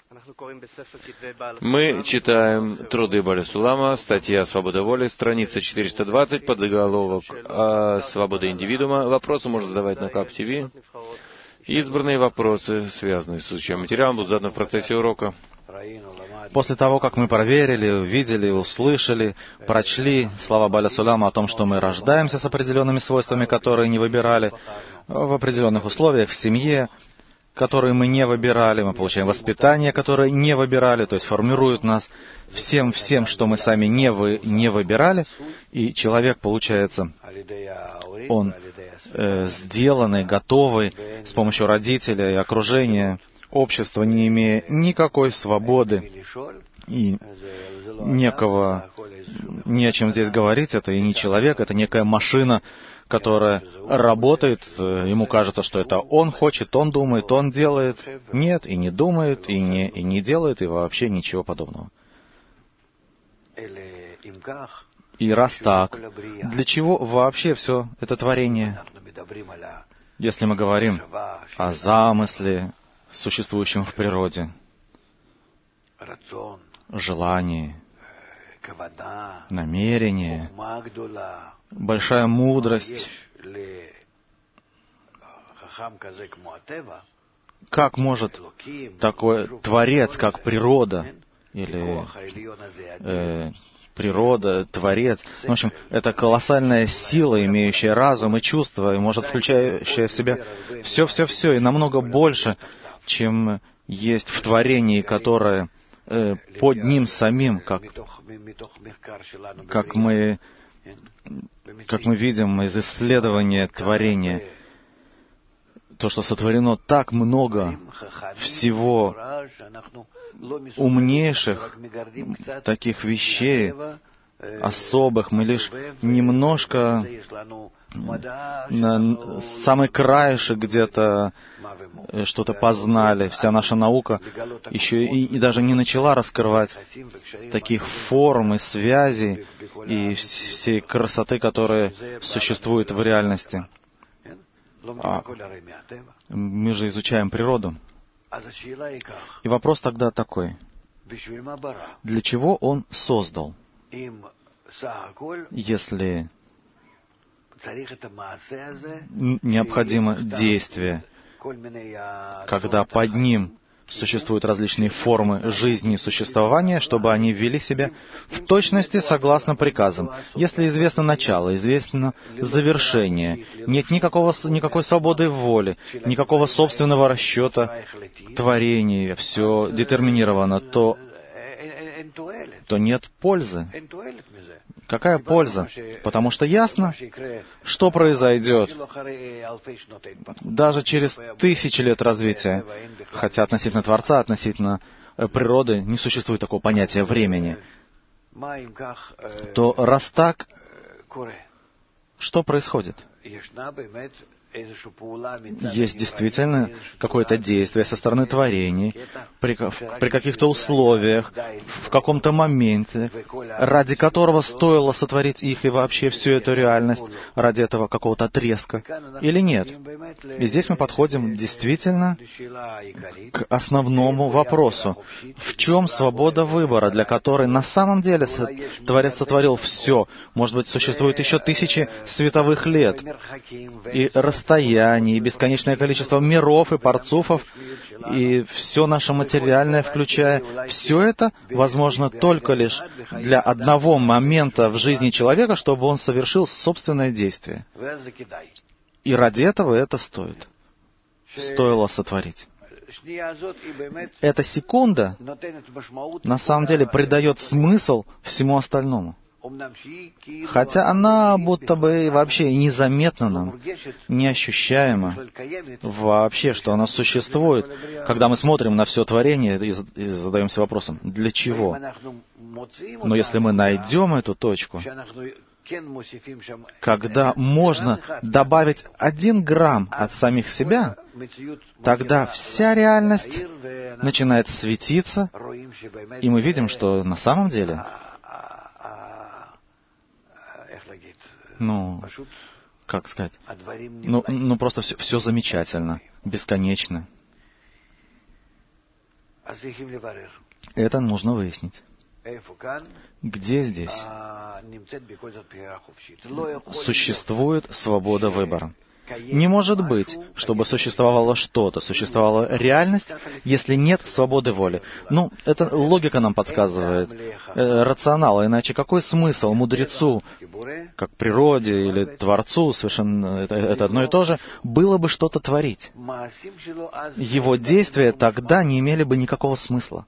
Мы читаем труды Бааля Сулама, статья «Свобода воли», страница 420, подзаголовок «Свобода индивидуума». Вопросы можно задавать на КАП ТВ. Избранные вопросы, связанные с изучаемым материалом, будут заданы в процессе урока. После того, как мы проверили, увидели, услышали, прочли слова Бааля Сулама о том, что мы рождаемся с определенными свойствами, которые не выбирали, в определенных условиях, в семье, которые мы не выбирали, мы получаем воспитание, которое не выбирали, то есть формируют нас всем, что мы сами не выбирали, и человек, получается, он сделанный, готовый с помощью родителей, окружения, общества, не имея никакой свободы и не о чем здесь говорить, это и не человек, это некая машина, которая работает, ему кажется, что это он хочет, он думает, он делает. Нет, и не думает, и не делает, и вообще ничего подобного. И раз так, для чего вообще все это творение? Если мы говорим о замысле, существующем в природе, желании, намерение, большая мудрость. Как может такой творец, как природа, или природа, творец, в общем, это колоссальная сила, имеющая разум и чувства, и может включающая в себя все, и намного больше, чем есть в творении, которое под ним самим, как мы видим из исследования творения, то, что сотворено так много всего умнейших таких вещей, особых, мы лишь немножко на самый краешек где-то что-то познали. Вся наша наука еще и даже не начала раскрывать таких форм и связей и всей красоты, которая существует в реальности. Мы же изучаем природу. И вопрос тогда такой. Для чего Он создал? Если необходимо действие, когда под ним существуют различные формы жизни и существования, чтобы они вели себя в точности согласно приказам. Если известно начало, известно завершение, нет никакой свободы воли, никакого собственного расчета творений, все детерминировано, то нет пользы. Какая польза? Потому что ясно, что произойдет даже через тысячи лет развития. Хотя относительно Творца, относительно природы не существует такого понятия времени. То раз так, что происходит? Есть действительно какое-то действие со стороны творений, при каких-то условиях, в каком-то моменте, ради которого стоило сотворить их и вообще всю эту реальность, ради этого какого-то отрезка, или нет? И здесь мы подходим действительно к основному вопросу. В чем свобода выбора, для которой на самом деле Творец сотворил все? Может быть, существует еще тысячи световых лет, и расстояний, и бесконечное количество миров и парцуфов, и все наше материальное, включая, все это возможно только лишь для одного момента в жизни человека, чтобы он совершил собственное действие. И ради этого это стоило сотворить. Эта секунда на самом деле придает смысл всему остальному. Хотя она будто бы вообще незаметна нам, неощущаема вообще, что она существует, когда мы смотрим на все творение и задаемся вопросом, для чего? Но если мы найдем эту точку, когда можно добавить 1 грамм от самих себя, тогда вся реальность начинает светиться, и мы видим, что на самом деле как сказать, просто все замечательно, бесконечно. Это нужно выяснить. Где здесь существует свобода выбора? Не может быть, чтобы существовало что-то, существовала реальность, если нет свободы воли. Ну, это логика нам подсказывает, рационал, иначе какой смысл мудрецу, как природе или Творцу, совершенно это одно и то же, было бы что-то творить? Его действия тогда не имели бы никакого смысла.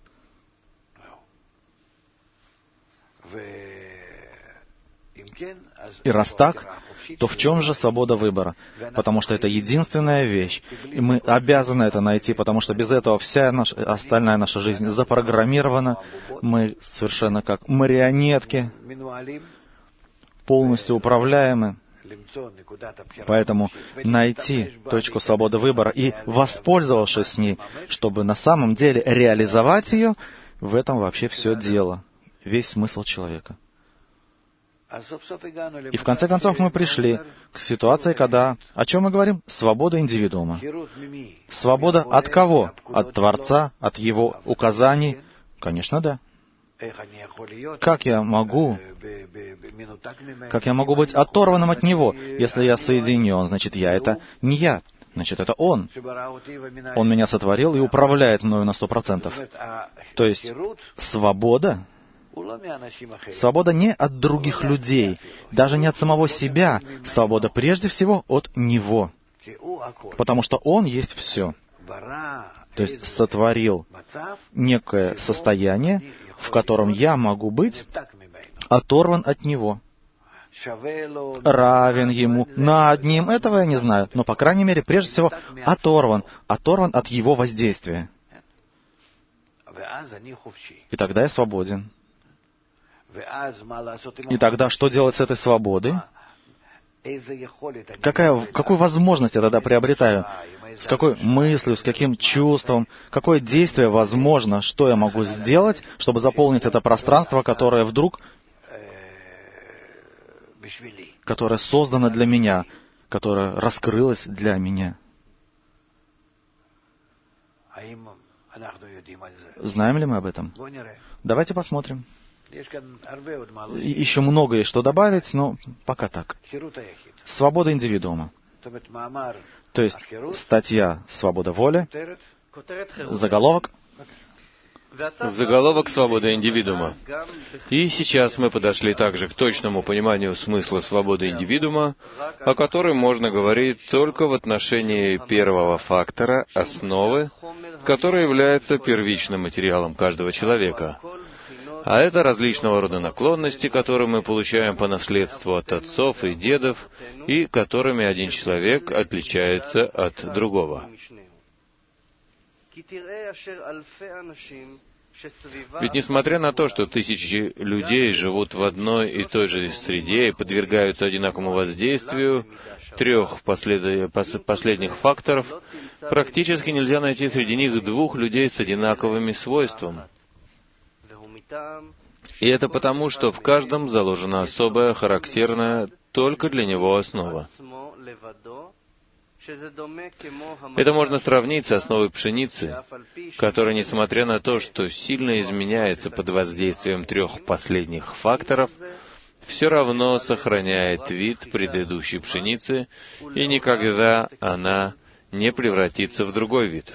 И раз так, то в чем же свобода выбора? Потому что это единственная вещь, и мы обязаны это найти, потому что без этого вся остальная наша жизнь запрограммирована, мы совершенно как марионетки, полностью управляемы. Поэтому найти точку свободы выбора и, воспользовавшись с ней, чтобы на самом деле реализовать ее, в этом вообще все дело, весь смысл человека. И в конце концов мы пришли к ситуации, когда... О чем мы говорим? Свобода индивидуума. Свобода от кого? От Творца? От Его указаний? Конечно, да. Как я могу быть оторванным от Него? Если я соединен, значит, я — это не я. Значит, это Он. Он меня сотворил и управляет мною на 100%. То есть свобода... Свобода не от других людей, даже не от самого себя. Свобода прежде всего от Него. Потому что Он есть все. То есть сотворил некое состояние, в котором я могу быть оторван от Него. Равен Ему, над Ним, этого я не знаю. Но, по крайней мере, прежде всего, оторван от Его воздействия. И тогда я свободен. И тогда что делать с этой свободой? Какую возможность я тогда приобретаю? С какой мыслью, с каким чувством? Какое действие возможно? Что я могу сделать, чтобы заполнить это пространство, которое вдруг... которое создано для меня, которое раскрылось для меня? Знаем ли мы об этом? Давайте посмотрим. Еще многое что добавить, но пока так. Свобода индивидуума. То есть статья «Свобода воли», заголовок. Заголовок «Свобода индивидуума». И сейчас мы подошли также к точному пониманию смысла свободы индивидуума, о которой можно говорить только в отношении первого фактора, основы, который является первичным материалом каждого человека. А это различного рода наклонности, которые мы получаем по наследству от отцов и дедов, и которыми один человек отличается от другого. Ведь несмотря на то, что тысячи людей живут в одной и той же среде и подвергаются одинаковому воздействию трех последних факторов, практически нельзя найти среди них двух людей с одинаковыми свойствами. И это потому, что в каждом заложена особая, характерная только для него основа. Это можно сравнить с основой пшеницы, которая, несмотря на то, что сильно изменяется под воздействием трех последних факторов, все равно сохраняет вид предыдущей пшеницы, и никогда она не превратится в другой вид.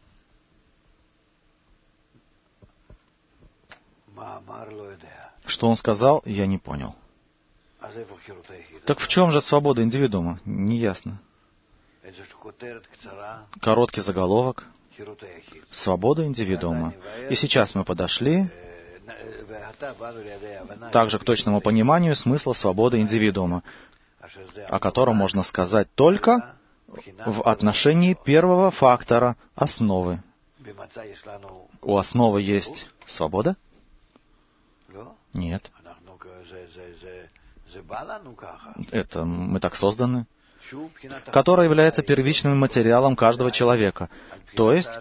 Что он сказал, я не понял. Так в чем же свобода индивидуума? Неясно. Короткий заголовок. Свобода индивидуума. И сейчас мы подошли также к точному пониманию смысла свободы индивидуума, о котором можно сказать только в отношении первого фактора основы. У основы есть свобода? Нет. Это мы так созданы. Которая является первичным материалом каждого человека. То есть...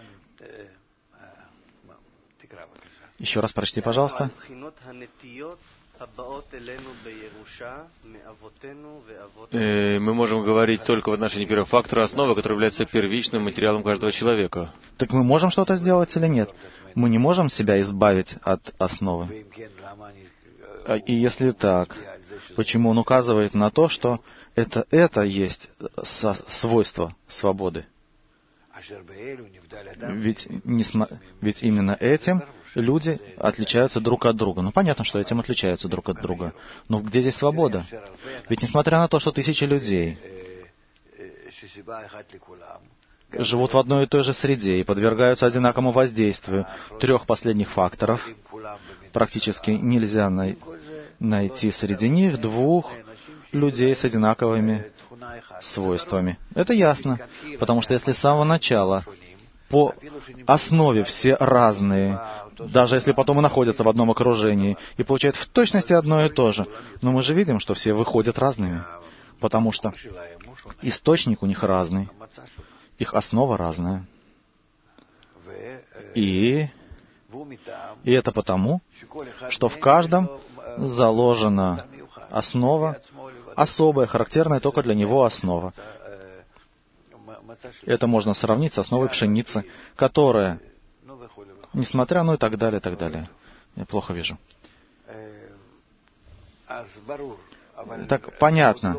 Еще раз прочти, пожалуйста. Мы можем говорить только в отношении первого фактора основы, который является первичным материалом каждого человека. Так мы можем что-то сделать или нет? Мы не можем себя избавить от основы. И если так, почему он указывает на то, что это есть свойство свободы? Ведь именно этим люди отличаются друг от друга. Ну, понятно, что этим отличаются друг от друга. Но где здесь свобода? Ведь несмотря на то, что тысячи людей живут в одной и той же среде и подвергаются одинаковому воздействию трех последних факторов, практически нельзя найти среди них двух людей с одинаковыми свойствами. Это ясно, потому что если с самого начала по основе все разные, даже если потом и находятся в одном окружении, и получают в точности одно и то же, но мы же видим, что все выходят разными, потому что источник у них разный, их основа разная. И это потому, что в каждом заложена основа, особая, характерная только для него основа. Это можно сравнить с основой пшеницы, которая, несмотря, ну и так далее, так далее. Я плохо вижу. Так, понятно.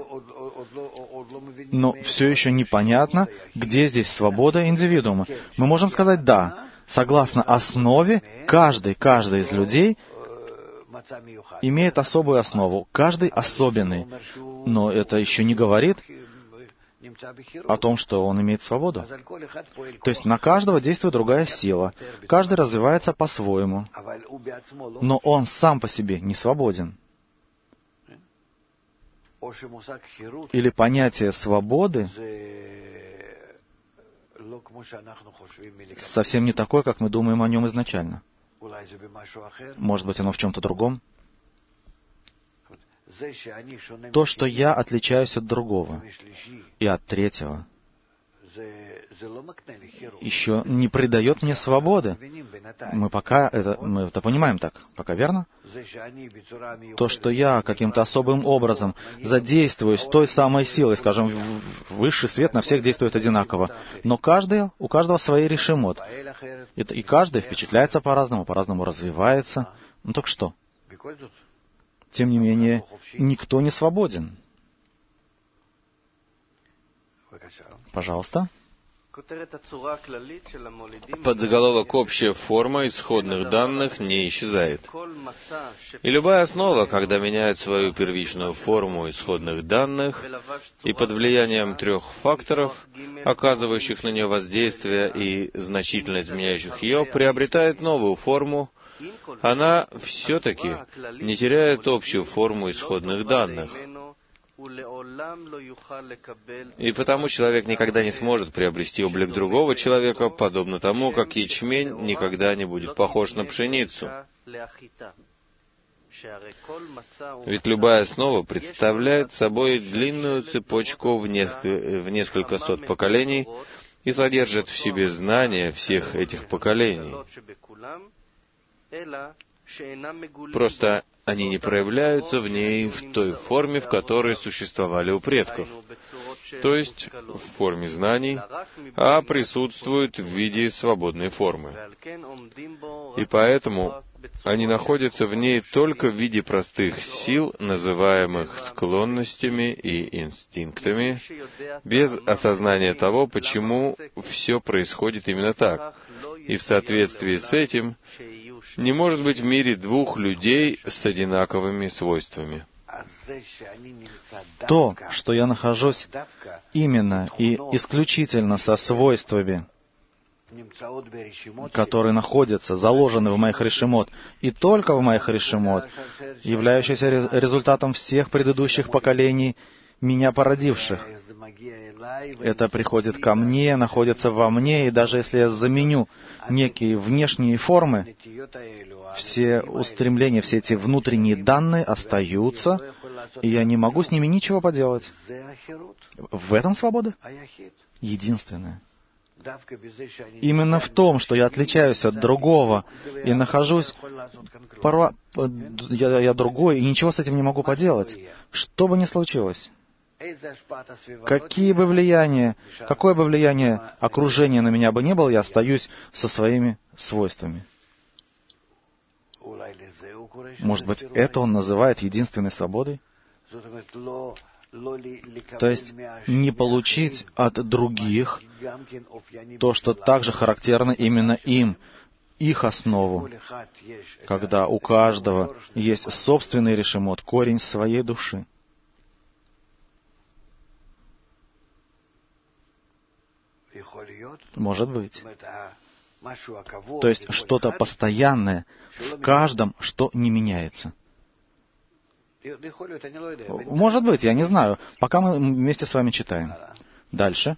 Но все еще непонятно, где здесь свобода индивидуума. Мы можем сказать «да». Согласно основе, каждый из людей имеет особую основу. Каждый особенный. Но это еще не говорит о том, что он имеет свободу. То есть на каждого действует другая сила. Каждый развивается по-своему. Но он сам по себе не свободен. Или понятие свободы совсем не такое, как мы думаем о нем изначально. Может быть, оно в чем-то другом? То, что я отличаюсь от другого и от третьего, еще не придает мне свободы. Мы это понимаем так, пока верно? То, что я каким-то особым образом задействуюсь той самой силой, скажем, высший свет на всех действует одинаково, но у каждого свои решимот. И каждый впечатляется по-разному развивается. Ну так что? Тем не менее, никто не свободен. Пожалуйста. Подзаголовок «Общая форма исходных данных не исчезает». И любая основа, когда меняет свою первичную форму исходных данных, и под влиянием трех факторов, оказывающих на нее воздействие и значительно изменяющих ее, приобретает новую форму, она все-таки не теряет общую форму исходных данных. И потому человек никогда не сможет приобрести облик другого человека, подобно тому, как ячмень никогда не будет похож на пшеницу. Ведь любая основа представляет собой длинную цепочку в несколько сот поколений и содержит в себе знания всех этих поколений. Просто они не проявляются в ней в той форме, в которой существовали у предков, то есть в форме знаний, а присутствуют в виде свободной формы. И поэтому они находятся в ней только в виде простых сил, называемых склонностями и инстинктами, без осознания того, почему все происходит именно так. И в соответствии с этим не может быть в мире двух людей с одинаковыми свойствами. То, что я нахожусь именно и исключительно со свойствами, которые находятся, заложены в моих решимот, и только в моих решимот, являющиеся результатом всех предыдущих поколений, меня породивших. Это приходит ко мне, находится во мне, и даже если я заменю некие внешние формы, все устремления, все эти внутренние данные остаются, и я не могу с ними ничего поделать. В этом свобода единственная. Именно в том, что я отличаюсь от другого и нахожусь... Я другой, и ничего с этим не могу поделать. Что бы ни случилось. Какое бы влияние окружения на меня бы не было, я остаюсь со своими свойствами. Может быть, это он называет единственной свободой? То есть не получить от других то, что также характерно именно им, их основу, когда у каждого есть собственный решимот, корень своей души. Может быть. То есть что-то постоянное в каждом, что не меняется. Может быть, я не знаю. Пока мы вместе с вами читаем. Дальше.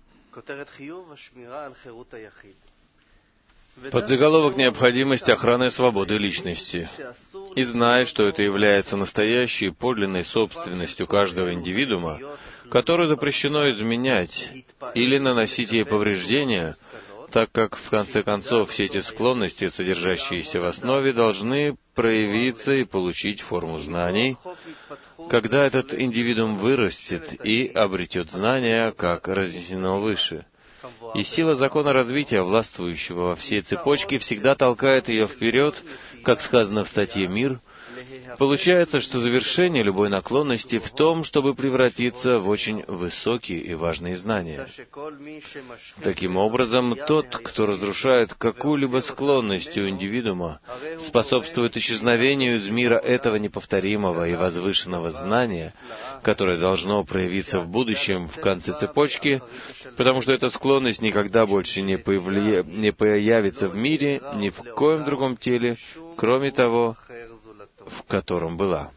Подзаголовок «Необходимость охраны свободы личности». И знай, что это является настоящей подлинной собственностью каждого индивидуума, которую запрещено изменять или наносить ей повреждения, так как, в конце концов, все эти склонности, содержащиеся в основе, должны проявиться и получить форму знаний, когда этот индивидуум вырастет и обретет знания, как разъяснено выше. И сила закона развития, властвующего во всей цепочке, всегда толкает ее вперед, как сказано в статье «Мир». Получается, что завершение любой наклонности в том, чтобы превратиться в очень высокие и важные знания. Таким образом, тот, кто разрушает какую-либо склонность у индивидуума, способствует исчезновению из мира этого неповторимого и возвышенного знания, которое должно проявиться в будущем в конце цепочки, потому что эта склонность никогда больше не появится в мире ни в коем другом теле, кроме того, в котором была.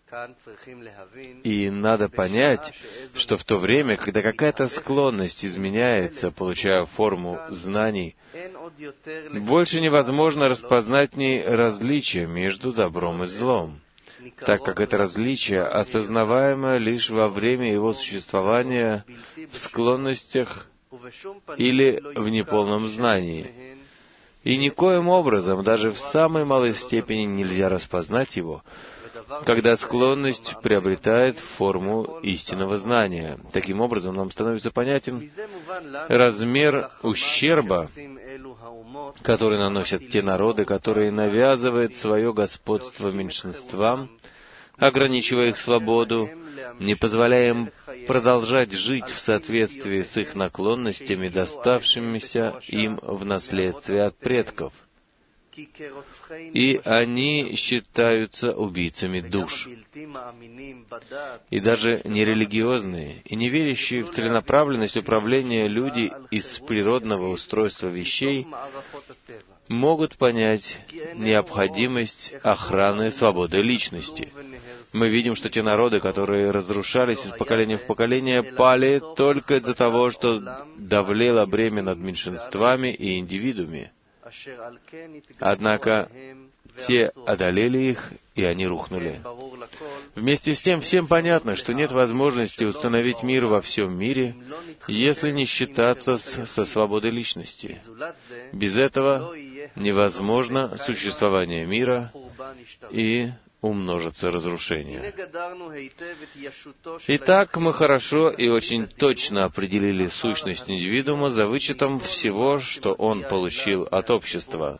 И надо понять, что в то время, когда какая-то склонность изменяется, получая форму знаний, больше невозможно распознать в ней различие между добром и злом, так как это различие осознаваемо лишь во время его существования в склонностях или в неполном знании. И никоим образом, даже в самой малой степени, нельзя распознать его, когда склонность приобретает форму истинного знания. Таким образом, нам становится понятен размер ущерба, который наносят те народы, которые навязывают свое господство меньшинствам, ограничивая их свободу, не позволяя им продолжать жить в соответствии с их наклонностями, доставшимися им в наследствие от предков. И они считаются убийцами душ. И даже нерелигиозные и не верящие в целенаправленность управления люди из природного устройства вещей могут понять необходимость охраны свободы личности. Мы видим, что те народы, которые разрушались из поколения в поколение, пали только из-за того, что давлело бремя над меньшинствами и индивидуумами. Однако те одолели их, и они рухнули. Вместе с тем, всем понятно, что нет возможности установить мир во всем мире, если не считаться со свободой личности. Без этого невозможно существование мира и умножится разрушение. Итак, мы хорошо и очень точно определили сущность индивидуума за вычетом всего, что он получил от общества.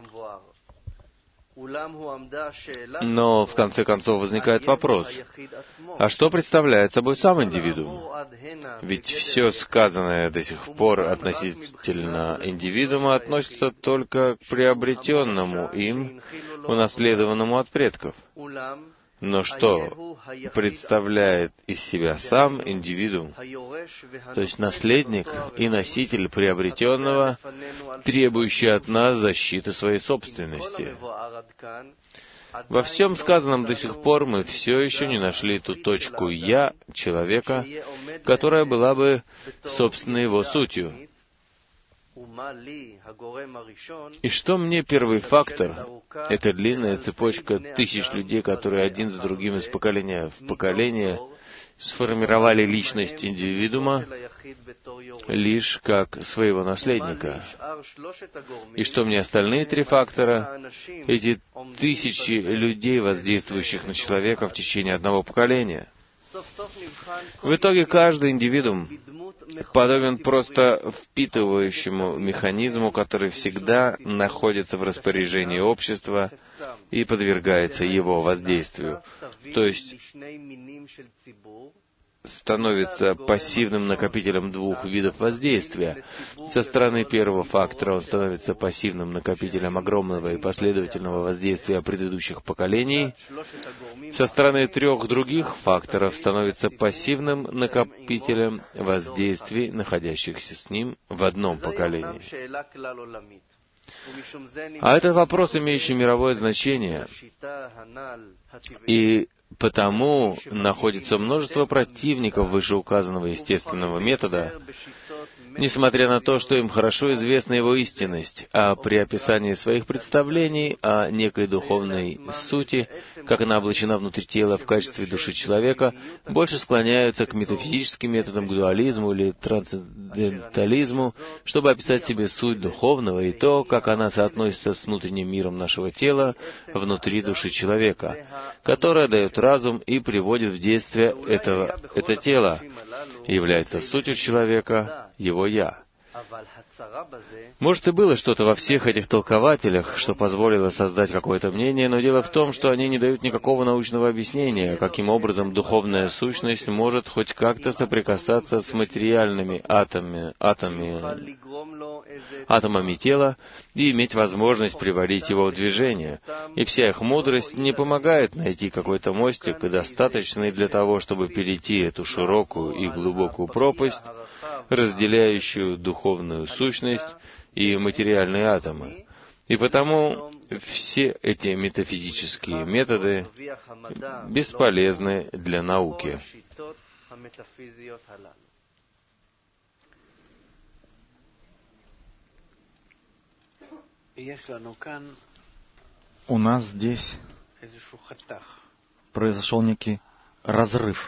Но, в конце концов, возникает вопрос, а что представляет собой сам индивидуум? Ведь все сказанное до сих пор относительно индивидуума относится только к приобретенному им, унаследованному от предков. Но что представляет из себя сам индивидуум, то есть наследник и носитель приобретенного, требующий от нас защиты своей собственности? Во всем сказанном до сих пор мы все еще не нашли ту точку «я» человека, которая была бы собственной его сутью. И что мне первый фактор? Это длинная цепочка тысяч людей, которые один за другим из поколения в поколение сформировали личность индивидуума лишь как своего наследника. И что мне остальные три фактора? Эти тысячи людей, воздействующих на человека в течение одного поколения. В итоге каждый индивидуум подобен просто впитывающему механизму, который всегда находится в распоряжении общества и подвергается его воздействию. То есть становится пассивным накопителем двух видов воздействия. Со стороны первого фактора он становится пассивным накопителем огромного и последовательного воздействия предыдущих поколений. Со стороны трех других факторов становится пассивным накопителем воздействий, находящихся с ним в одном поколении. А это вопрос, имеющий мировое значение. И потому находится множество противников вышеуказанного естественного метода, несмотря на то, что им хорошо известна его истинность, а при описании своих представлений о некой духовной сути, как она облачена внутри тела в качестве души человека, больше склоняются к метафизическим методам, к дуализму или трансцендентализму, чтобы описать себе суть духовного и то, как она соотносится с внутренним миром нашего тела внутри души человека, которая дает разум и приводит в действие это тело, является сутью человека, его «я». Может, и было что-то во всех этих толкователях, что позволило создать какое-то мнение, но дело в том, что они не дают никакого научного объяснения, каким образом духовная сущность может хоть как-то соприкасаться с материальными атомами тела и иметь возможность приводить его в движение. И вся их мудрость не помогает найти какой-то мостик, достаточный для того, чтобы перейти эту широкую и глубокую пропасть, разделяющую духовную сущность и материальные атомы. И потому все эти метафизические методы бесполезны для науки. У нас здесь произошел некий разрыв.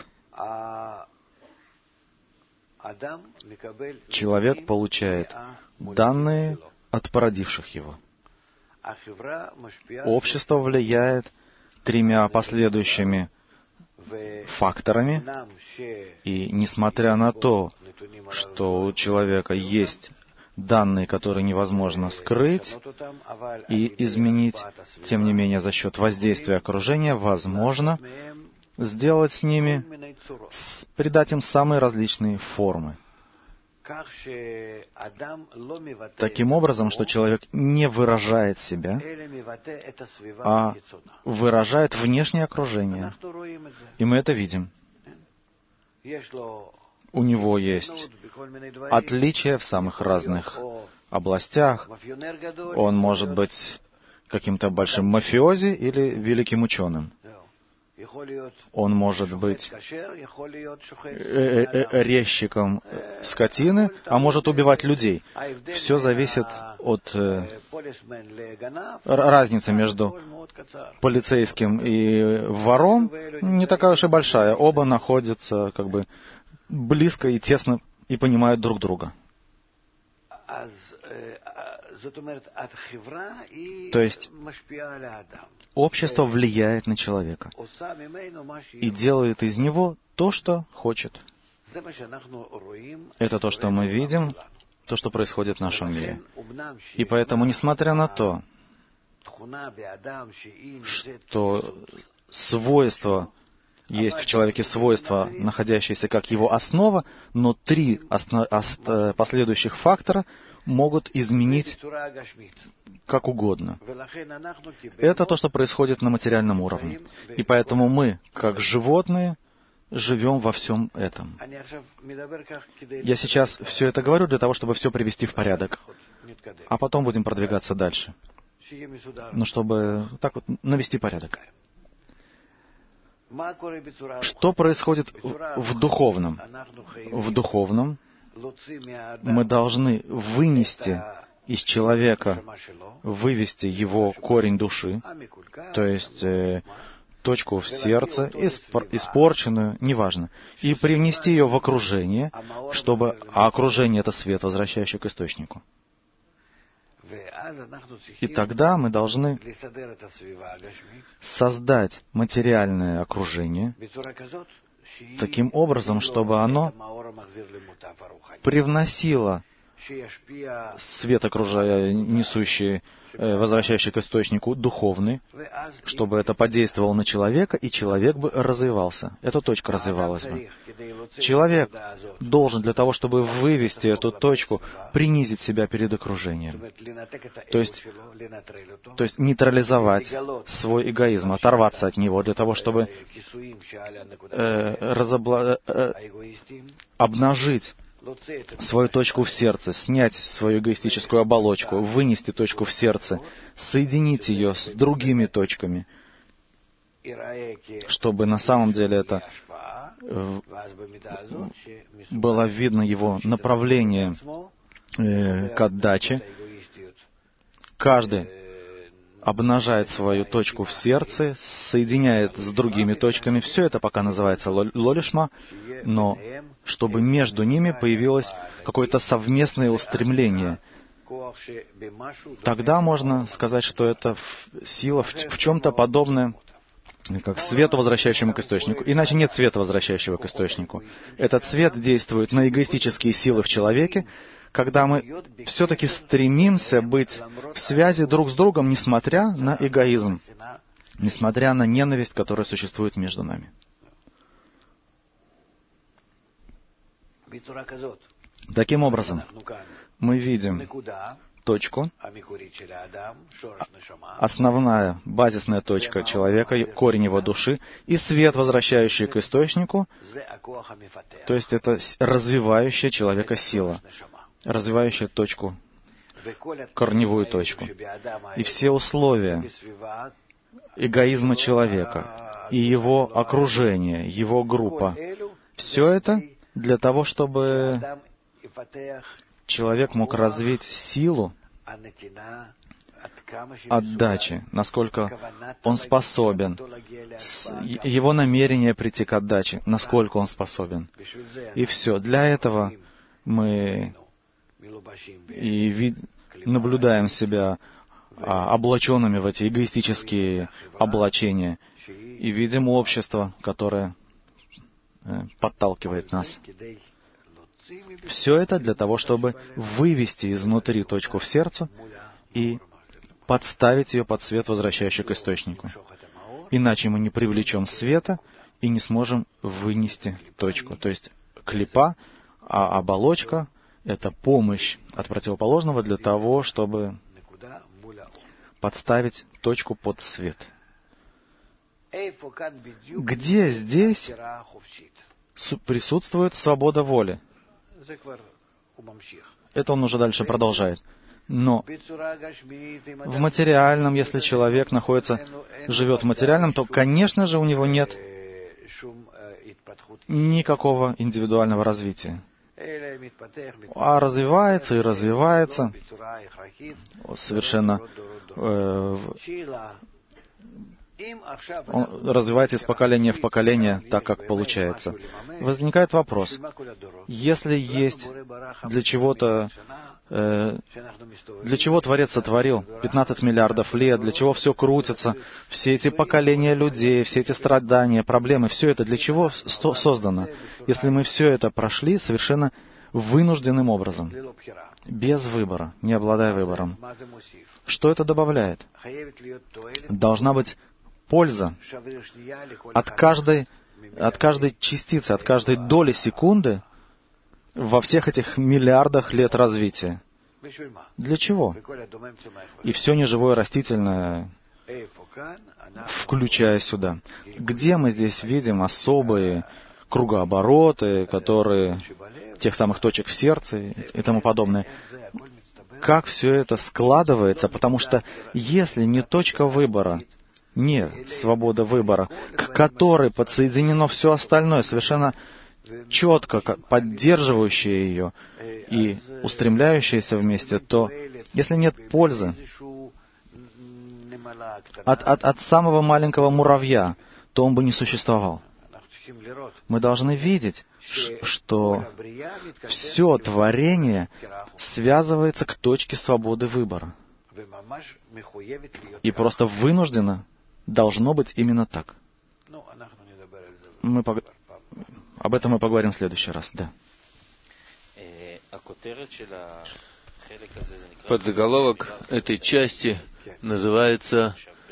Человек получает данные от породивших его. Общество влияет тремя последующими факторами, и несмотря на то, что у человека есть данные, которые невозможно скрыть и изменить, тем не менее за счет воздействия окружения возможно сделать с ними, придать им самые различные формы. Таким образом, что человек не выражает себя, а выражает внешнее окружение. И мы это видим. У него есть отличия в самых разных областях. Он может быть каким-то большим мафиози или великим ученым. Он может быть резчиком скотины, а может убивать людей. Все зависит от разницы между полицейским и вором, не такая уж и большая. Оба находятся как бы близко и тесно и понимают друг друга. То есть общество влияет на человека и делает из него то, что хочет. Это то, что мы видим, то, что происходит в нашем мире. И поэтому, несмотря на то, что свойства есть в человеке свойства, находящиеся как его основа, но три последующих фактора могут изменить как угодно. Это то, что происходит на материальном уровне. И поэтому мы, как животные, живем во всем этом. Я сейчас все это говорю для того, чтобы все привести в порядок, а потом будем продвигаться дальше. Ну, чтобы так вот навести порядок. Что происходит в духовном? В духовном мы должны вынести из человека, вывести его корень души, то есть точку в сердце, испорченную, неважно, и привнести ее в окружение, чтобы... А окружение — это свет, возвращающий к источнику. И тогда мы должны создать материальное окружение таким образом, чтобы оно привносило свет, несущий, возвращающий к источнику, духовный, чтобы это подействовало на человека, и человек бы развивался. Эта точка развивалась бы. Человек должен для того, чтобы вывести эту точку, принизить себя перед окружением. То есть нейтрализовать свой эгоизм, оторваться от него, для того, чтобы обнажить свою точку в сердце, снять свою эгоистическую оболочку, вынести точку в сердце, соединить ее с другими точками, чтобы на самом деле это было видно его направление к отдаче. Каждый обнажает свою точку в сердце, соединяет с другими точками. Все это пока называется лолишма, но чтобы между ними появилось какое-то совместное устремление. Тогда можно сказать, что это сила в чем-то подобное, как свету, возвращающему к источнику. Иначе нет света, возвращающего к источнику. Этот свет действует на эгоистические силы в человеке, когда мы все-таки стремимся быть в связи друг с другом, несмотря на эгоизм, несмотря на ненависть, которая существует между нами. Таким образом, мы видим точку, основная, базисная точка человека, корень его души, и свет, возвращающий к источнику, то есть это развивающая человека сила, развивающая точку, корневую точку. И все условия эгоизма человека и его окружение, его группа, все это для того, чтобы человек мог развить силу отдачи, насколько он способен, его намерение прийти к отдаче, насколько он способен. И все. Для этого мы и наблюдаем себя облаченными в эти эгоистические облачения, и видим общество, которое подталкивает нас. Все это для того, чтобы вывести изнутри точку в сердце и подставить ее под свет, возвращающий к источнику. Иначе мы не привлечем света и не сможем вынести точку. То есть клипа, а оболочка — это помощь от противоположного для того, чтобы подставить точку под свет. Где здесь присутствует свобода воли? Это он уже дальше продолжает. Но в материальном, если человек живет в материальном, то, конечно же, у него нет никакого индивидуального развития. А развивается и развивается совершенно... Он развивается из поколения в поколение так, как получается. Возникает вопрос, если есть для чего Творец сотворил 15 миллиардов лет, для чего все крутится, все эти поколения людей, все эти страдания, проблемы, все это для чего создано? Если мы все это прошли совершенно вынужденным образом, без выбора, не обладая выбором, что это добавляет? Должна быть польза от каждой частицы, от каждой доли секунды во всех этих миллиардах лет развития. Для чего? И все неживое растительное, включая сюда. Где мы здесь видим особые кругообороты, которые тех самых точек в сердце и тому подобное? Как все это складывается? Потому что если не точка выбора, не свобода выбора, к которой подсоединено все остальное, совершенно четко поддерживающее ее и устремляющееся вместе, то если нет пользы от самого маленького муравья, то он бы не существовал. Мы должны видеть, что все творение связывается к точке свободы выбора. И просто вынуждено должно быть именно так. Мы Об этом мы поговорим в следующий раз, да. Подзаголовок этой части называется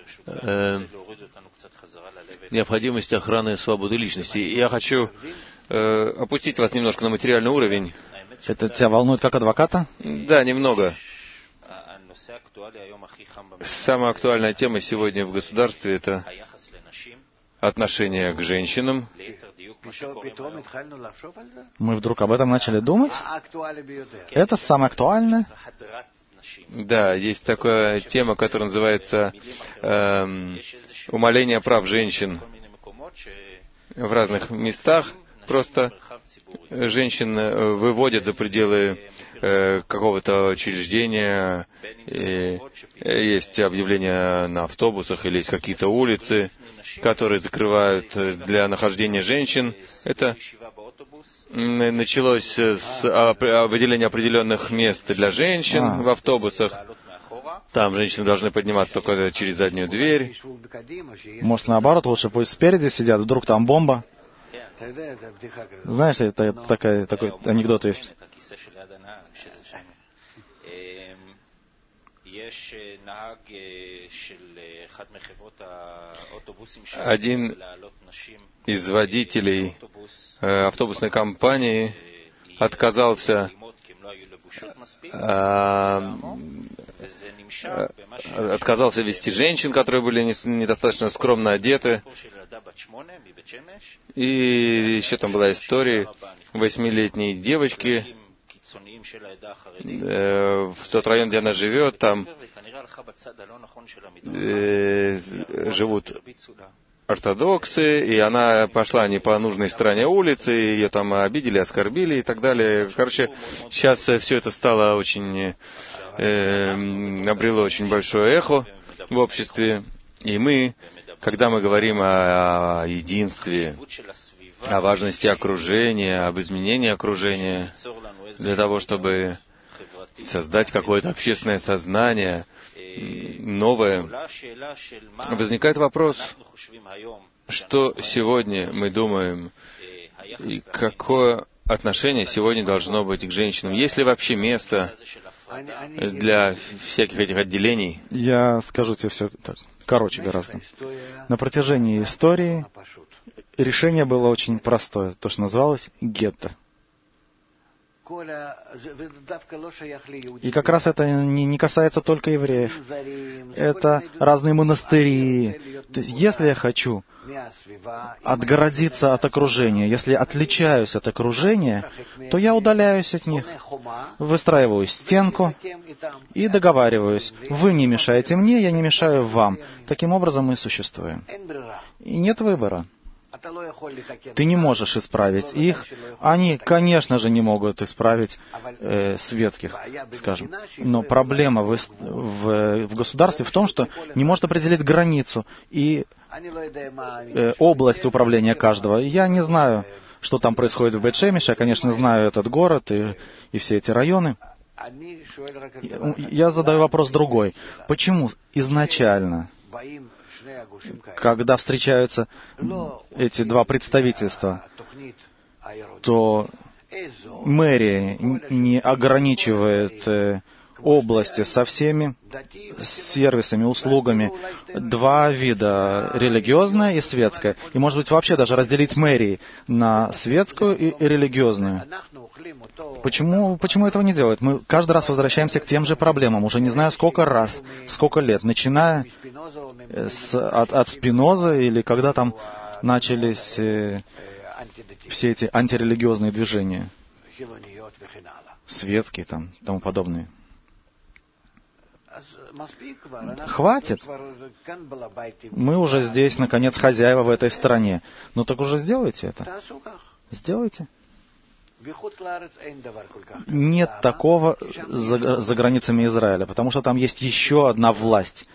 «Необходимость охраны свободы личности». И я хочу опустить вас немножко на материальный уровень. Это тебя волнует как адвоката? Да, немного. Самая актуальная тема сегодня в государстве — это отношение к женщинам. Мы вдруг об этом начали думать? Это самое актуальное? Да, есть такая тема, которая называется умаление прав женщин. В разных местах просто женщин выводят за пределы какого-то учреждения. Есть объявления на автобусах или есть какие-то улицы, которые закрывают для нахождения женщин. Это началось с выделения определенных мест для женщин в автобусах. Там женщины должны подниматься только через заднюю дверь. Может, наоборот, лучше пусть спереди сидят, вдруг там бомба. Знаешь, это такой анекдот есть. Один из водителей автобусной компании отказался вести женщин, которые были недостаточно скромно одеты. И еще там была история 8-летней девочки. В тот район, где она живет, там живут ортодоксы, и она пошла не по нужной стороне улицы, ее там обидели, оскорбили и так далее. Короче, сейчас все это стало очень, обрело очень большое эхо в обществе. И мы, когда мы говорим о единстве, о важности окружения, об изменении окружения, для того, чтобы создать какое-то общественное сознание, новое, возникает вопрос, что сегодня мы думаем, и какое отношение сегодня должно быть к женщинам. Есть ли вообще место для всяких этих отделений? Я скажу тебе все короче гораздо. На протяжении истории решение было очень простое, то, что называлось гетто. И как раз это не касается только евреев. Это разные монастыри. То есть, если я хочу отгородиться от окружения, если отличаюсь от окружения, то я удаляюсь от них, выстраиваю стенку и договариваюсь. Вы не мешаете мне, я не мешаю вам. Таким образом мы существуем. И нет выбора. Ты не можешь исправить их. Они, конечно же, не могут исправить светских, скажем. Но проблема в государстве в том, что не может определить границу и область управления каждого. Я не знаю, что там происходит в Бет-Шемеше. Я, конечно, знаю этот город и все эти районы. Я задаю вопрос другой. Почему изначально, когда встречаются эти два представительства, то мэрия не ограничивает области со всеми сервисами, услугами? Два вида, религиозное и светское. И, может быть, вообще даже разделить мэрии на светскую и религиозную. Почему этого не делают? Мы каждый раз возвращаемся к тем же проблемам. Уже не знаю, сколько раз, сколько лет. Начиная от Спиноза, или когда там начались все эти антирелигиозные движения. Светские там, тому подобные. Хватит. Мы уже здесь, наконец, хозяева в этой стране. Ну так уже сделайте это. Сделайте. Нет такого за границами Израиля, потому что там есть еще одна власть.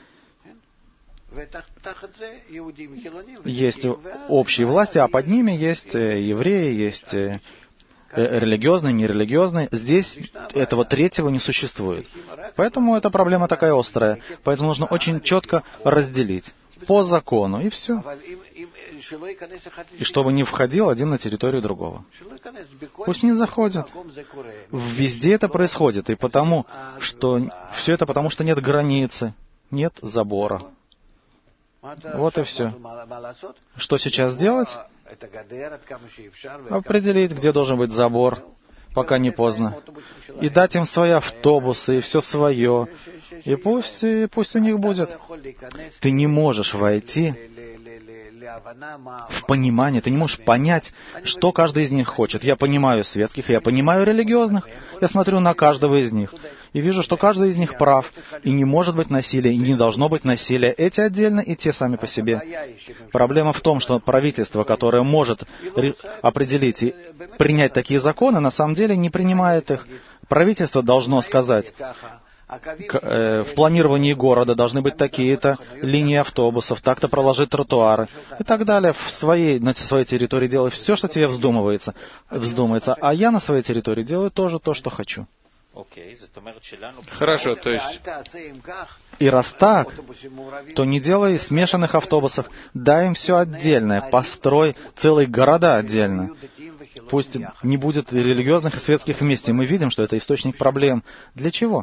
Есть общие власти, а под ними есть евреи, есть религиозные, нерелигиозные. Здесь этого третьего не существует. Поэтому эта проблема такая острая. Поэтому нужно очень четко разделить по закону, и все. И чтобы не входил один на территорию другого. Пусть не заходят. Везде это происходит. И потому, что все это потому, что нет границы, нет забора. Вот и все. Что сейчас делать? Определить, где должен быть забор, пока не поздно. И дать им свои автобусы, и все свое. И пусть у них будет. Ты не можешь войти в понимание, ты не можешь понять, что каждый из них хочет. Я понимаю светских, я понимаю религиозных. Я смотрю на каждого из них и вижу, что каждый из них прав. И не может быть насилия, и не должно быть насилия. Эти отдельно, и те сами по себе. Проблема в том, что правительство, которое может определить и принять такие законы, на самом деле не принимает их. Правительство должно сказать: в планировании города должны быть такие-то линии автобусов, так-то проложить тротуары и так далее. На своей территории делай все, что тебе вздумается. А я на своей территории делаю тоже то, что хочу. Хорошо, то есть... И раз так, то не делай смешанных автобусов, дай им все отдельное, построй целые города отдельно. Пусть не будет религиозных и светских вместе. Мы видим, что это источник проблем. Для чего?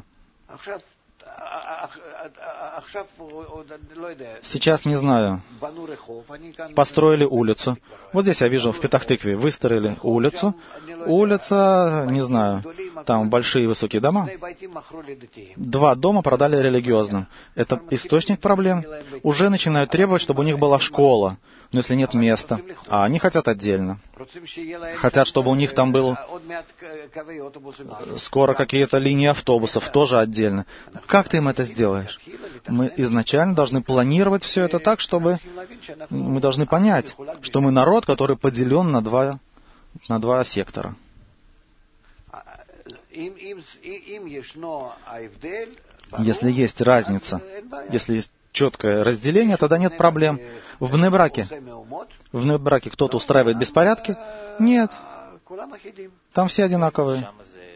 Сейчас не знаю. Построили улицу. Вот здесь я вижу, в Петах-Тикве выстроили улицу. Улица, не знаю, там большие высокие дома. 2 дома продали религиозным. Это источник проблем. Уже начинают требовать, чтобы у них была школа. Но если нет места, а они хотят отдельно. Хотят, чтобы у них там было скоро какие-то линии автобусов, тоже отдельно. Как ты им это сделаешь? Мы изначально должны планировать все это так, чтобы мы должны понять, что мы народ, который поделен на два сектора. Если есть разница, если есть четкое разделение, тогда нет проблем. В Бней-Браке кто-то устраивает беспорядки? Нет. Там все одинаковые.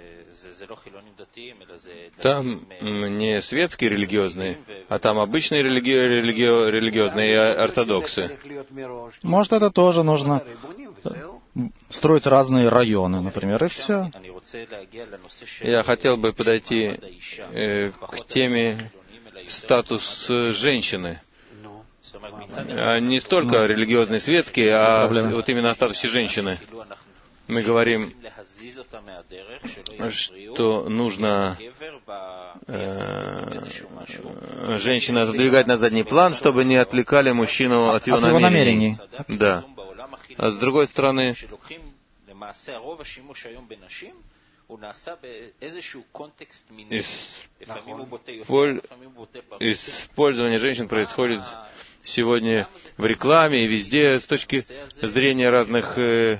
Там не светские религиозные, а там обычные религиозные и ортодоксы. Может, это тоже нужно строить разные районы, например, и все. Я хотел бы подойти к теме статус женщины. Не столько религиозные, светские, а вот именно о статусе женщины. Мы говорим, что нужно женщину отодвигать на задний план, чтобы не отвлекали мужчину от его намерений. Да. А с другой стороны, использование женщин происходит сегодня в рекламе и везде с точки зрения разных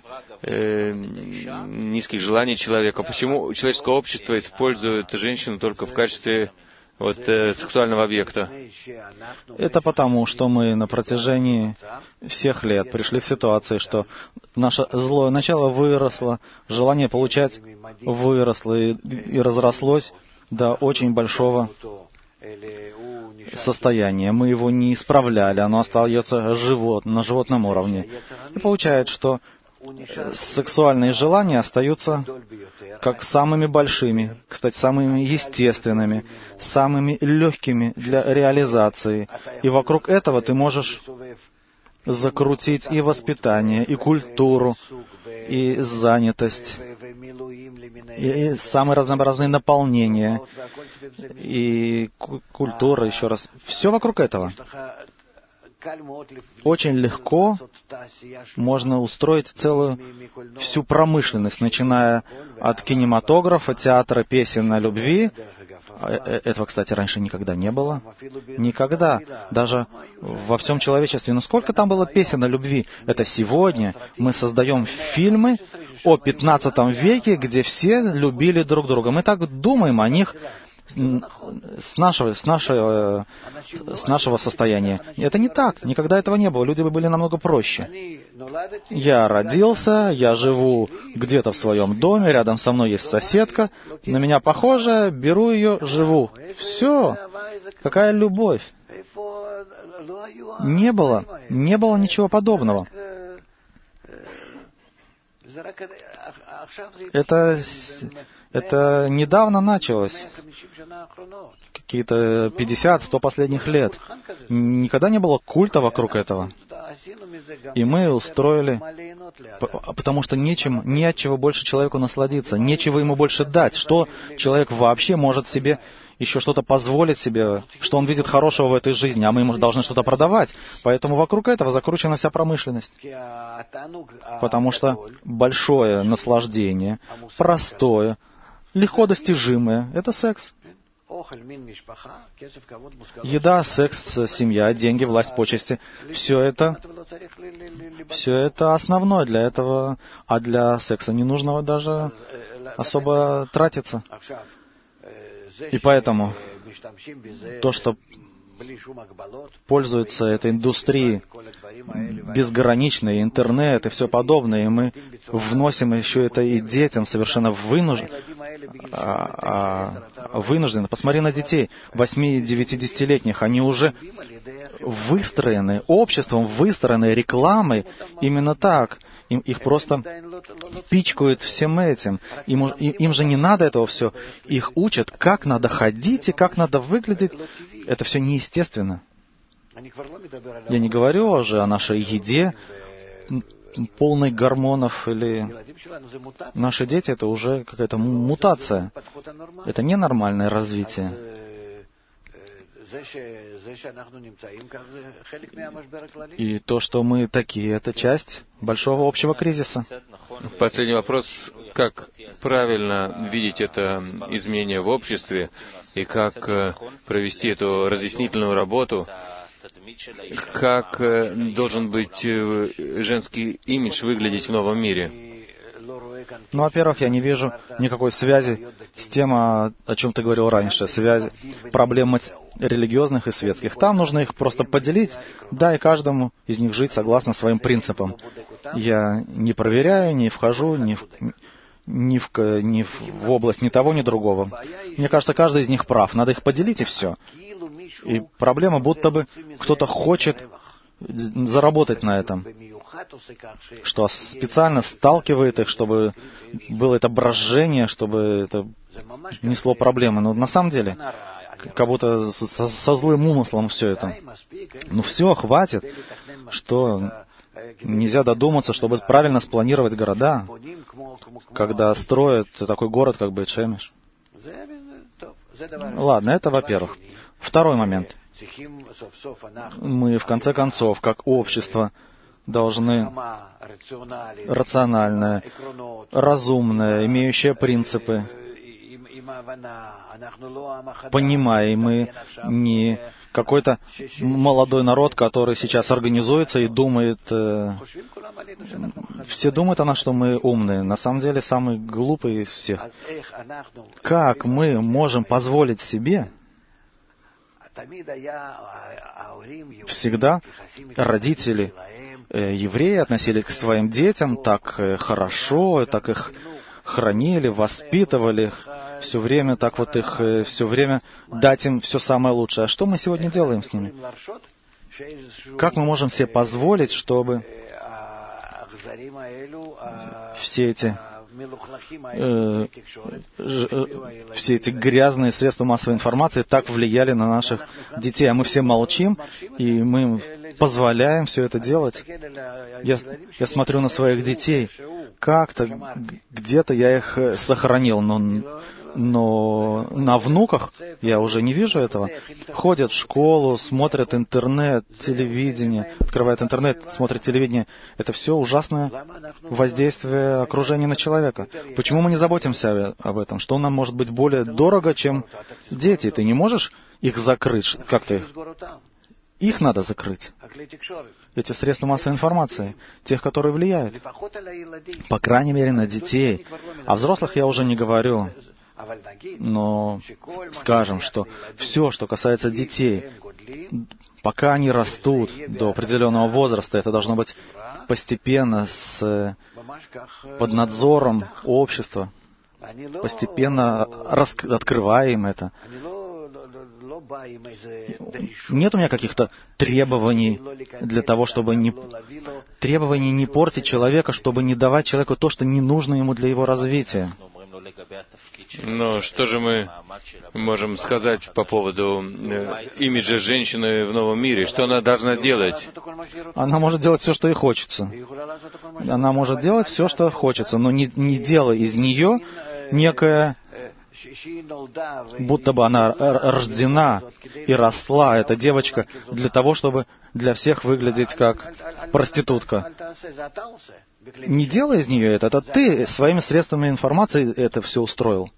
низких желаний человека. Почему человеческое общество использует женщину только в качестве сексуального объекта? Это потому, что мы на протяжении всех лет пришли в ситуации, что наше злое начало выросло, желание получать выросло и разрослось до очень большого состояния. Мы его не исправляли, оно остается на животном уровне. И получается, что сексуальные желания остаются как самыми большими, кстати, самыми естественными, самыми легкими для реализации. И вокруг этого ты можешь закрутить и воспитание, и культуру, и занятость, и самые разнообразные наполнения, и культура, еще раз. Все вокруг этого. Очень легко можно устроить всю промышленность, начиная от кинематографа, театра, песен о любви. Этого, кстати, раньше никогда не было. Никогда. Даже во всем человечестве. Но сколько там было песен о любви? Это сегодня мы создаем фильмы о 15 веке, где все любили друг друга. Мы так думаем о них с нашего состояния. Это не так. Никогда этого не было. Люди были намного проще. Я родился, я живу где-то в своем доме, рядом со мной есть соседка, на меня похожая, беру ее, живу. Все. Какая любовь? Не было ничего подобного. Это недавно началось, какие-то 50-100 последних лет. Никогда не было культа вокруг этого. И мы устроили, потому что не от чего больше человеку насладиться, нечего ему больше дать. Что человек вообще может себе еще что-то позволить себе, что он видит хорошего в этой жизни, а мы ему должны что-то продавать. Поэтому вокруг этого закручена вся промышленность. Потому что большое наслаждение, простое, легко достижимое — это секс. Еда, секс, семья, деньги, власть, почести — все это основное для этого, а для секса не нужно даже особо тратиться. И поэтому то, что пользуется этой индустрией безграничной, интернет и все подобное, и мы вносим еще это и детям совершенно вынужденно. Посмотри на детей 8-9-10-летних, они уже выстроены обществом, выстроены рекламой именно так. Их просто пичкают всем этим. Им же не надо этого все. Их учат, как надо ходить и как надо выглядеть. Это все неестественно. Я не говорю уже о нашей еде, полной гормонов, или наши дети — это уже какая-то мутация. Это ненормальное развитие. И то, что мы такие, это часть большого общего кризиса. Последний вопрос. Как правильно видеть это изменение в обществе и как провести эту разъяснительную работу? Как должен быть женский имидж выглядеть в новом мире? Ну, во-первых, я не вижу никакой связи с тем, о чем ты говорил раньше, связи проблем религиозных и светских. Там нужно их просто поделить, да, и каждому из них жить согласно своим принципам. Я не проверяю, не вхожу ни в область ни того, ни другого. Мне кажется, каждый из них прав. Надо их поделить, и все. И проблема, будто бы кто-то хочет заработать на этом, что специально сталкивает их, чтобы было это брожение, чтобы это несло проблемы. Но на самом деле, как будто со злым умыслом все это. Ну все, хватит, что нельзя додуматься, чтобы правильно спланировать города, когда строят такой город, как Бейт-Шемеш. Ладно, это во-первых. Второй момент. Мы, в конце концов, как общество, должны рациональное, разумное, имеющее принципы, понимая, мы не какой-то молодой народ, который сейчас организуется и думает... Все думают о нас, что мы умные. На самом деле, самый глупый из всех. Как мы можем позволить себе... Всегда родители евреи относились к своим детям так хорошо, так их хранили, воспитывали их, все время так вот их, все время дать им все самое лучшее. А что мы сегодня делаем с ними? Как мы можем себе позволить, чтобы все эти грязные средства массовой информации так влияли на наших детей, а мы все молчим, и мы позволяем все это делать. Я смотрю на своих детей, как-то, где-то я их сохранил, но на внуках я уже не вижу этого. Ходят в школу, смотрят интернет, телевидение, открывают интернет, смотрят телевидение. Это все ужасное воздействие окружения на человека. Почему мы не заботимся об этом? Что нам может быть более дорого, чем дети? Ты не можешь их закрыть? Как ты? Их надо закрыть. Эти средства массовой информации, тех, которые влияют. По крайней мере, на детей. О взрослых я уже не говорю. Но скажем, что все, что касается детей, пока они растут до определенного возраста, это должно быть постепенно, под надзором общества, постепенно открывая им это. Нет у меня каких-то требований для того, чтобы требований не портить человека, чтобы не давать человеку то, что не нужно ему для его развития. Но что же мы можем сказать по поводу имиджа женщины в новом мире? Что она должна делать? Она может делать все, что ей хочется. Она может делать все, что хочется, но не делая из нее некое, будто бы она рождена и росла, эта девочка, для того, чтобы для всех выглядеть как проститутка. Не делай из нее это ты своими средствами информации это все устроил.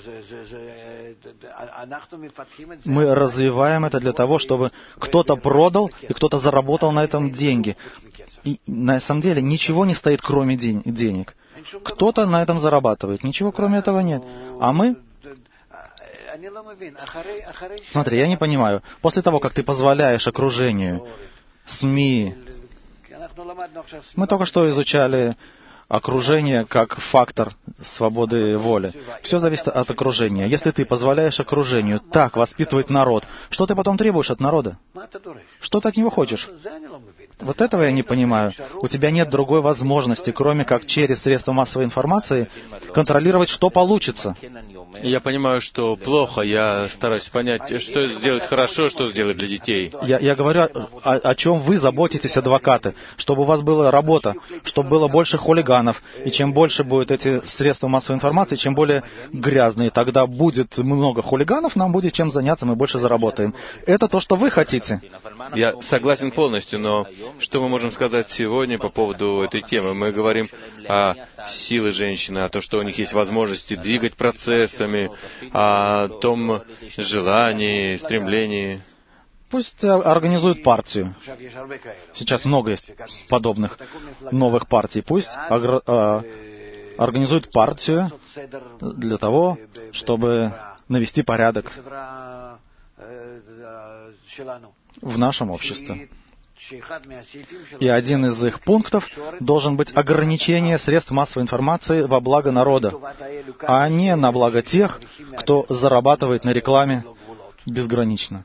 Мы развиваем это для того, чтобы кто-то продал и кто-то заработал на этом деньги. И на самом деле ничего не стоит, кроме денег. Кто-то на этом зарабатывает, ничего кроме этого нет. А мы... Смотри, я не понимаю. После того, как ты позволяешь окружению, СМИ... Мы только что изучали окружение как фактор свободы воли. Все зависит от окружения. Если ты позволяешь окружению так воспитывать народ, что ты потом требуешь от народа? Что ты от него хочешь? Вот этого я не понимаю. У тебя нет другой возможности, кроме как через средства массовой информации, контролировать, что получится. Я понимаю, что плохо. Я стараюсь понять, что сделать хорошо, что сделать для детей. Я говорю, о чем вы заботитесь, адвокаты. Чтобы у вас была работа, чтобы было больше хулиганов. И чем больше будет эти средства массовой информации, чем более грязные, тогда будет много хулиганов, нам будет чем заняться, мы больше заработаем. Это то, что вы хотите. Я согласен полностью, но что мы можем сказать сегодня по поводу этой темы? Мы говорим о силе женщины, о том, что у них есть возможности двигать процессами, о том желании, стремлении. Пусть организуют партию. Сейчас много есть подобных новых партий. Пусть организуют партию для того, чтобы навести порядок в нашем обществе. И один из их пунктов должен быть ограничение средств массовой информации во благо народа, а не на благо тех, кто зарабатывает на рекламе безгранично.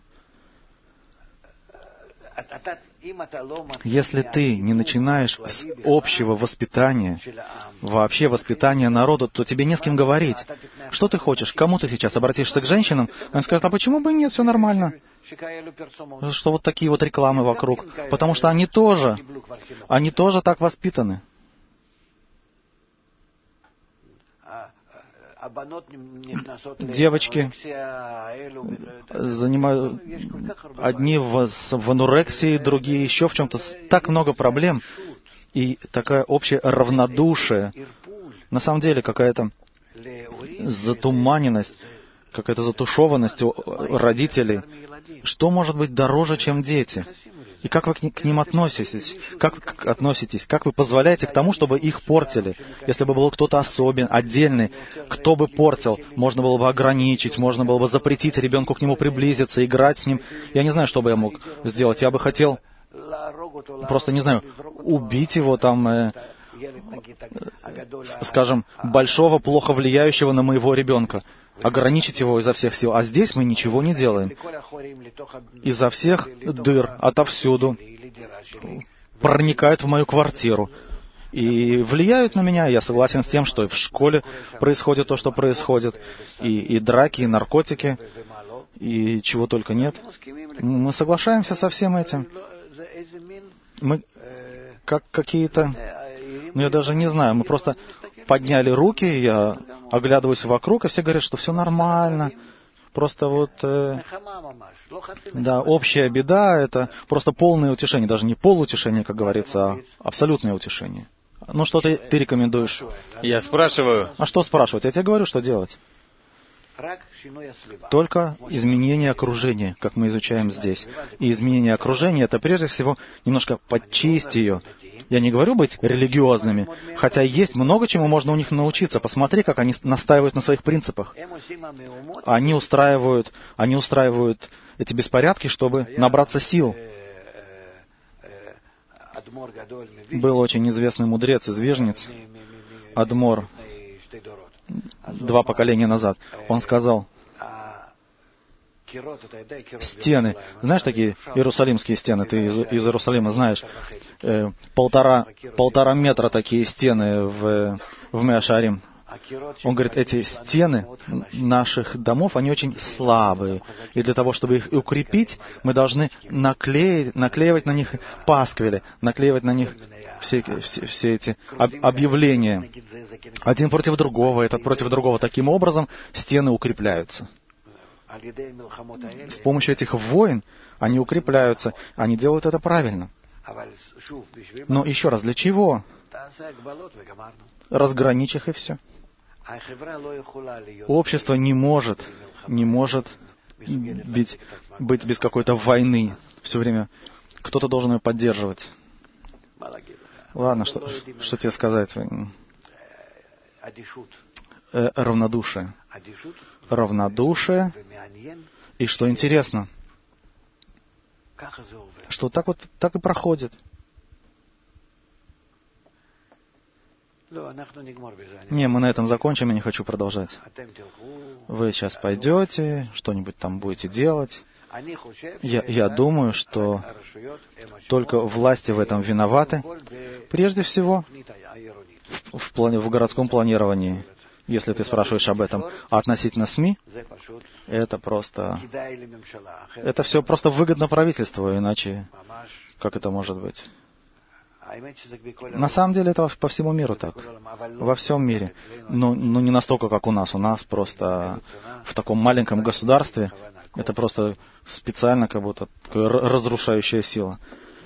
Если ты не начинаешь с общего воспитания, вообще воспитания народа, то тебе не с кем говорить. Что ты хочешь? Кому ты сейчас обратишься к женщинам? Они скажут, а почему бы нет, все нормально? Что вот такие вот рекламы вокруг? Потому что они тоже так воспитаны. Девочки занимают одни в анорексии, другие еще в чем-то. Так много проблем и такое общее равнодушие. На самом деле какая-то затуманенность, какая-то затушеванность у родителей. Что может быть дороже, чем дети? И как вы к ним относитесь? Как вы позволяете к тому, чтобы их портили? Если бы был кто-то особенный, отдельный, кто бы портил, можно было бы ограничить, можно было бы запретить ребенку к нему приблизиться, играть с ним. Я не знаю, что бы я мог сделать. Я бы хотел, просто не знаю, убить его там, скажем, большого, плохо влияющего на моего ребенка. Ограничить его изо всех сил. А здесь мы ничего не делаем. Изо всех дыр, отовсюду, проникают в мою квартиру и влияют на меня. Я согласен с тем, что и в школе происходит то, что происходит, и драки, и наркотики, и чего только нет. Мы соглашаемся со всем этим. Мы как какие-то... я даже не знаю, мы просто подняли руки, я оглядываюсь вокруг, и все говорят, что все нормально. Просто вот, общая беда — это просто полное утешение. Даже не полутешение, как говорится, а абсолютное утешение. Ну, что ты рекомендуешь? Я спрашиваю. А что спрашивать? Я тебе говорю, что делать. Только изменение окружения, как мы изучаем здесь. И изменение окружения — это прежде всего немножко подчистить ее. Я не говорю быть религиозными, хотя есть много чему можно у них научиться. Посмотри, как они настаивают на своих принципах. Они устраивают эти беспорядки, чтобы набраться сил. Был очень известный мудрец из Вижниц,— 2 поколения назад. Он сказал, Стены. Знаешь такие иерусалимские стены? Ты из Иерусалима знаешь. 1,5 метра такие стены в Меа-Шаарим. Он говорит, эти стены наших домов, они очень слабые. И для того, чтобы их укрепить, мы должны наклеивать на них пасквили, наклеивать на них все эти объявления. Один против другого, этот против другого. Таким образом, стены укрепляются. С помощью этих войн они укрепляются. Они делают это правильно. Но еще раз, для чего? Разграничь их и все. Общество не может быть без какой-то войны. Все время кто-то должен ее поддерживать. Ладно, что тебе сказать? Равнодушие. Равнодушие. И что интересно, что так и проходит. Не, мы на этом закончим, я не хочу продолжать. Вы сейчас пойдете, что-нибудь там будете делать. Я думаю, что только власти в этом виноваты. Прежде всего, в городском планировании, если ты спрашиваешь об этом. А относительно СМИ, это все просто выгодно правительству, иначе как это может быть? На самом деле это по всему миру так. Во всем мире. Но не настолько, как у нас. У нас просто в таком маленьком государстве это просто специально как будто разрушающая сила.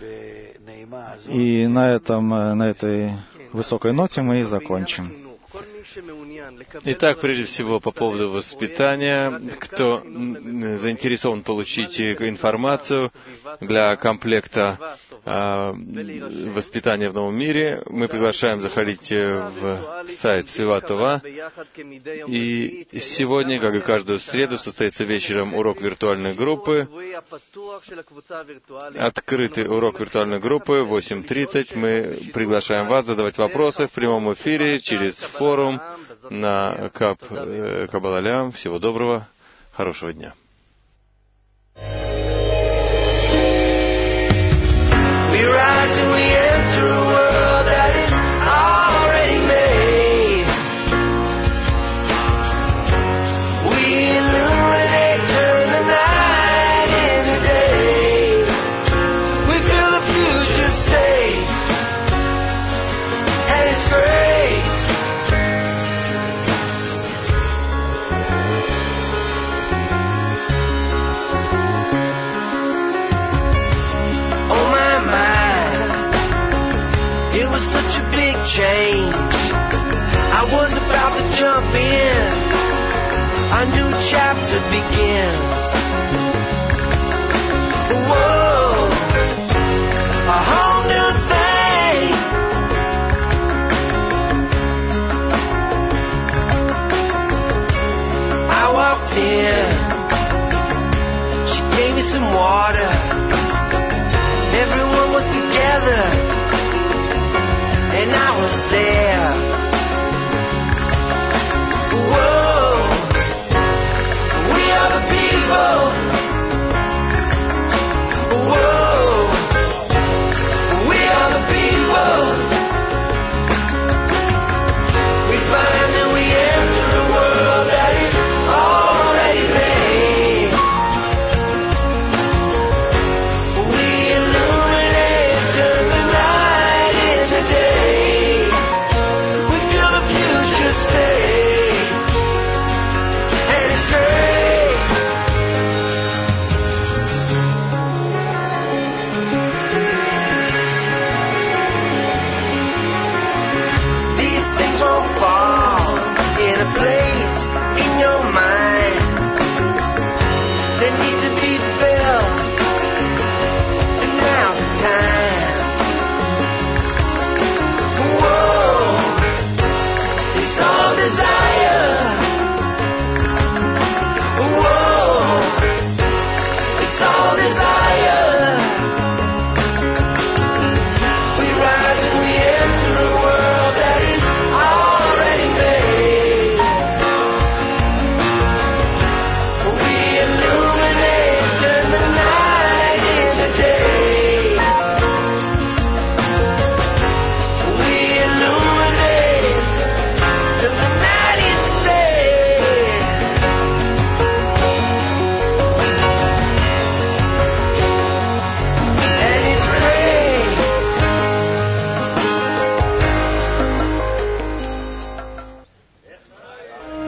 И на этой высокой ноте мы и закончим. Итак, прежде всего, по поводу воспитания, кто заинтересован получить информацию для комплекта воспитания в новом мире, мы приглашаем заходить в сайт Свиватова. И сегодня, как и каждую среду, состоится вечером урок виртуальной группы. Открытый урок виртуальной группы в 8:30. Мы приглашаем вас задавать вопросы в прямом эфире через форум на Каббал-Алям. Всего доброго, хорошего дня. We rise and we enter a world that is already made. We illuminate, turn the night into day. We feel the future state, and it's great. Change. I was about to jump in, a new chapter begins.